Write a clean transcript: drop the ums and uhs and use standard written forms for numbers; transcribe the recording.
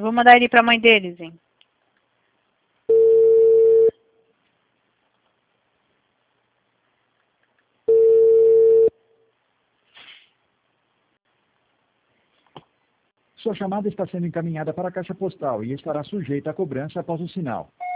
Vou mandar ele pra mãe deles, hein? Sua chamada está sendo encaminhada para a caixa postal e estará sujeita à cobrança após o sinal.